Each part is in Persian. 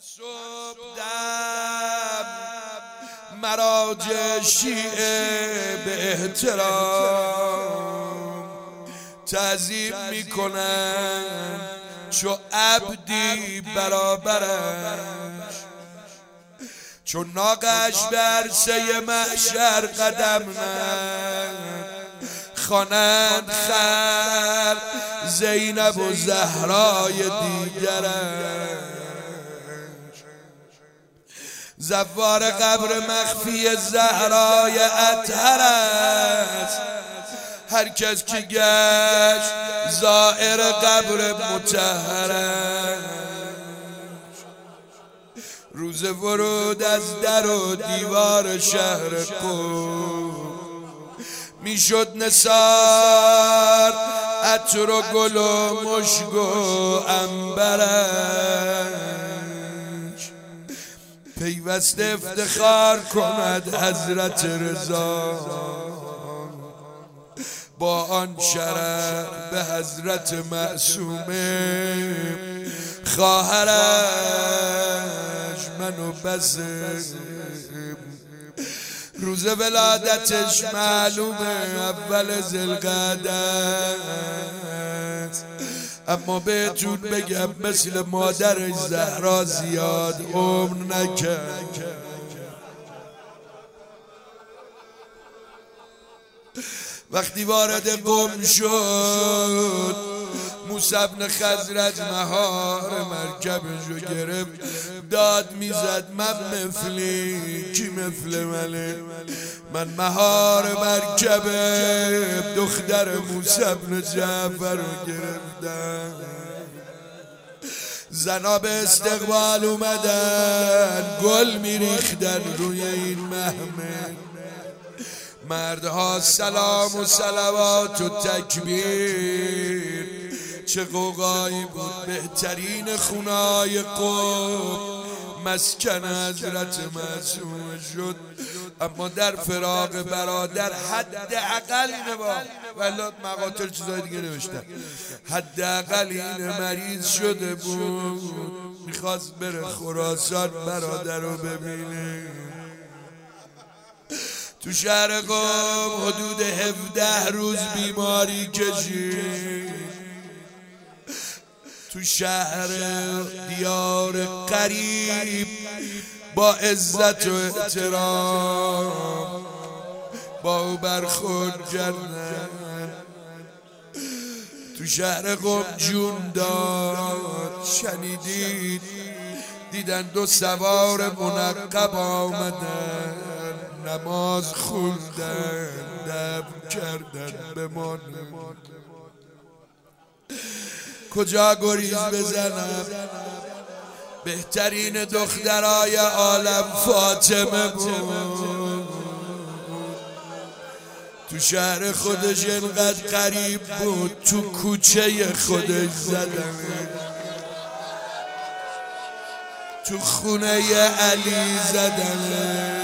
صبح مراجع شیعه به احترام تعظیم میکنن چو عبدی برابرش، چون ناقش به عرصه محشر قدم نهد خوانند خلق زینب و زهرای دیگرش. زوار قبر مخفی زهرای اطهر است، هر کس که گشت زائر قبر مطهر است. روز ورود از در و دیوار شهر قم میشد نثار عطر و گل و مشک و عنبرش. پیوسته افتخار کند حضرت رضا با آن شرف به حضرت معصومه خواهرش منو بس. روز ولادتش معلومه اول ذوالقعده است، اما بهتون بگم مثل مادرش زهرا زیاد عمر نکرد. وقتی وارد قم شد موسی بن خزرج مهار مرکبشو گرفت داد میزد من مفلی، کی مثل منه؟ من مهار مرکب دختر موسی بن جعفر رو گرفتم. زنا به استقبال اومدن گل میریختن روی این محمل، مردها سلام و صلوات و تکبیر. چه قوقایی بود، بهترین خونای قم مسکن حضرت معصومه شد. اما در فراق برادر حداقل اینه ولی مقاتل چیزای دیگه نوشتن، حداقل این مریض شده بود میخواست بره خراسان برادر رو ببینه. تو شهر قم حدود 17 روز بیماری کشید. تو شهر دیار قریب با عزت و احترام با او برخورد کردن. تو شهر قم جون داد، شنیدید دیدن 2 سوار منقب آمدن، نماز خوندن دفن کردن بمان. کجا گریز بزنم؟ بهترین دخترای عالم فاطمه بود. تو شهر خودش انقدر قریب بود تو کوچه خودش زدن، تو خونه علی زدن.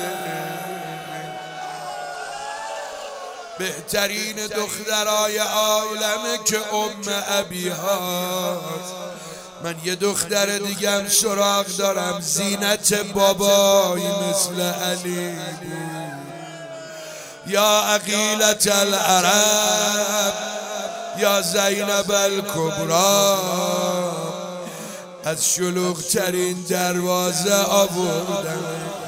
بهترین دخترای عالمه که ابی هاست. من یه دختر دیگم سراغ دارم، زینت بابایی مثل علی بود. یا عقیلت العرب یا زینب الکبری، از شلوغ ترین دروازه آوردن.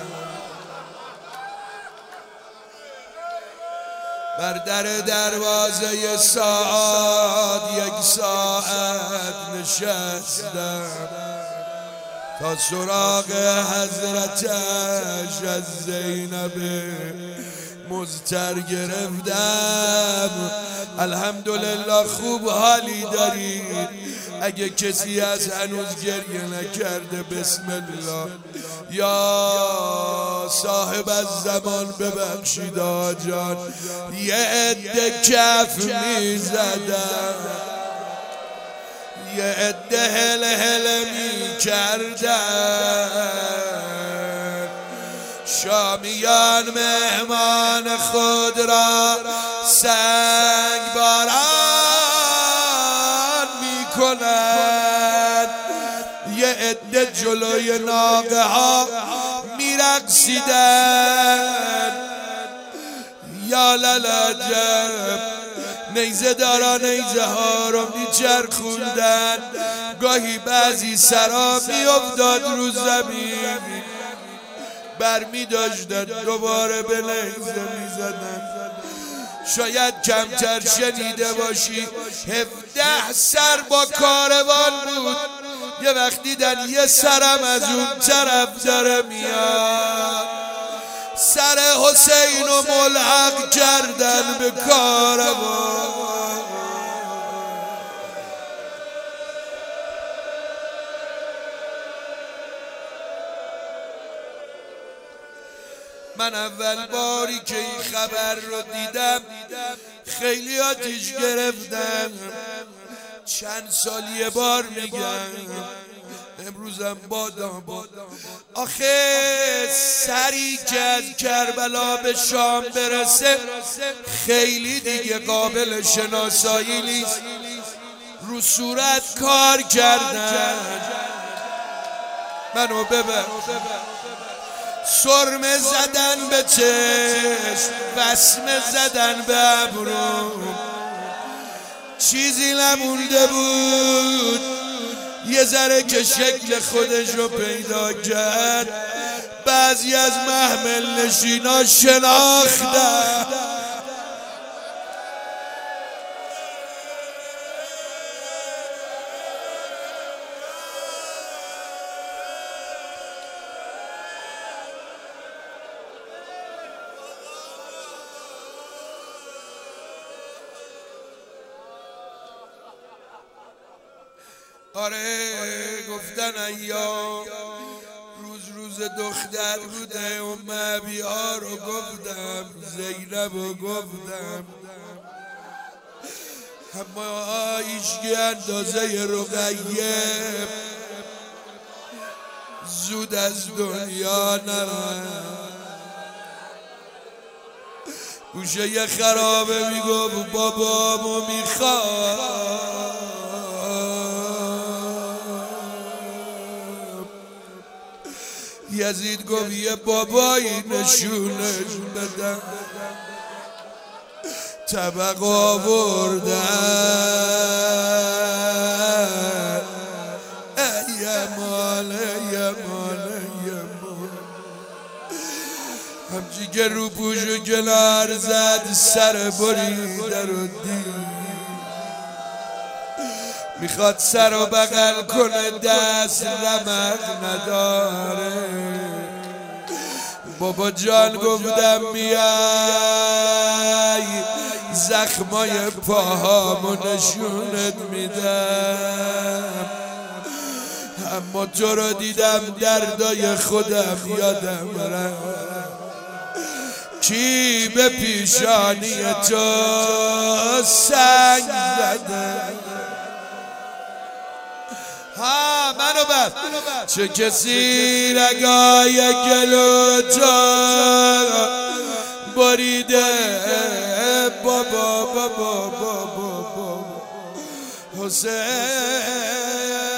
بر در دروازه ساعت 1 ساعت نشستم تا سراغ حضرتش از زینب مضطر گرفتم. الحمدلله خوب حالی دارید. اگه کسی از هنوز گریه نکرده بسم الله. یا صاحب از زمان ببخشید آجان، یه عده کف میزدن، یه عده هل هل میکردن. شامیان مهمان خود را سنگ باران میکنند، یه عده جلوی ناقه ها میرقصیدن. یا للعجب، نیزه دارا نیزه ها رو میچرخوندن. گاهی بعضی سرا میافتاد رو زمین، برمی داشتن دوباره به نیزه میزدن. شاید کمتر شنیده باشی 17 سر با کاروان بود. یه وقت دیدن یه سرم از اون طرف داره میاد، سر حسین رو ملحق کردن به کاروان. من اول باری که این خبر رو دیدم خیلی آتیش گرفتم. چند سال یه بار میگم، امروزم بادام. آخه سری که از کربلا به شام برسه خیلی دیگه قابل شناسایی نیست. رو صورت کار کردن، منو ببر. سرمه زدن به چشم، وسمه زدن به ابرو، چیزی نمونده بود یه ذره که شکل خودش رو پیدا کرد. بعضی از محمل نشینا شناختن. آره گفتن ایام روز دختر بوده. امبیا رو گفتم، زینب رو گفتم، اما هیچکی اندازه رقیه زود از دنیا نرفت. گوشه یه خرابه میگفت بابامو میخواد. یزید گفت یه بابایی نشونش بدن. طبق آوردن، یه مال همچی که رو پوشو کنار زد، سر بریده رو دید. میخواد سر و بغل کنه، دست رمق نداره. بابا جان گفتم میای، زخمای پاهامو نشونت میدم. اما تو رو دیدم دردای خودم یادم رفت. کی به پیشانی تو سنگ زده؟ ها منو بس. چه کسی رگای گلو تو بریده؟ بابا حسین